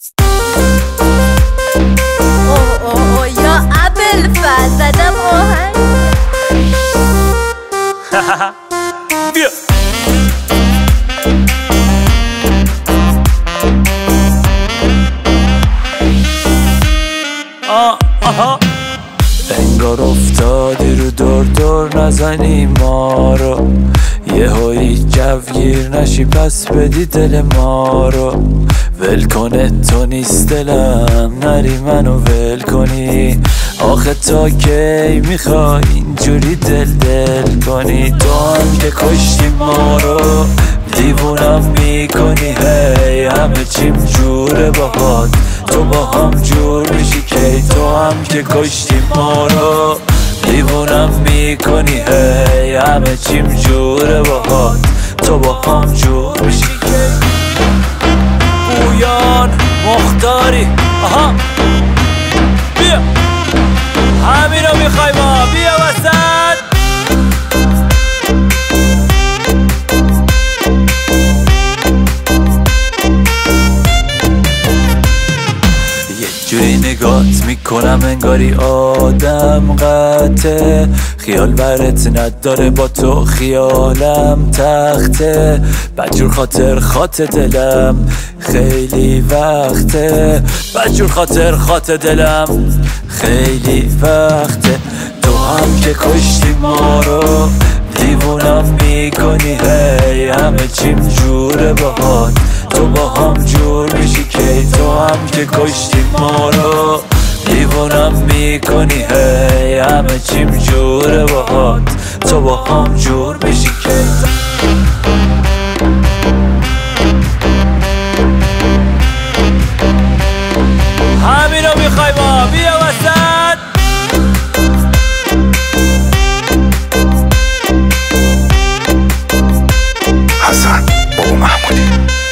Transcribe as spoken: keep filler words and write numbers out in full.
اوه اوه اوه یا ابوالفضل زدم آهنگ. بیا آه آها انگار افتادی رو دور دور نزنی ما رو، یه هایی جوگیر نشی پس بدی دل ما رو. ول کنه تو نیست دلم نری منو ول کنی، آخه تا کی میخوای اینجوری دل دل کنی؟ تو هم که کشتی ما رو دیوونم میکنی، هی همه چیم جوره باهات تو با هم جور میشی کی؟ تو هم که کشتی ما رو دیوونم میکنی، هی همه چیم جوره باهات تو با هم جور میشی کی؟ بویان مختاری آها بیا همین رو میخوای ما بیا وسط. جوری نگات میکنم انگاری آدم قطعه، خیال برت نداره با تو خیالم تخته، بدجور خاطر خاط دلم خیلی وقته، بدجور خاطر خاط دلم خیلی وقته. تو هم که کشتی ما رو دیوونم میکنی، هی همه چیم جوره باهات تو با هم جور میشی کی؟ تو هم که کشتی ما رو دیوونم میکنی، هی همه چیم جوره باهات تو با هم جور میشی کی؟ همین رو میخوای ما بیا وسط. حسن بابا محمودی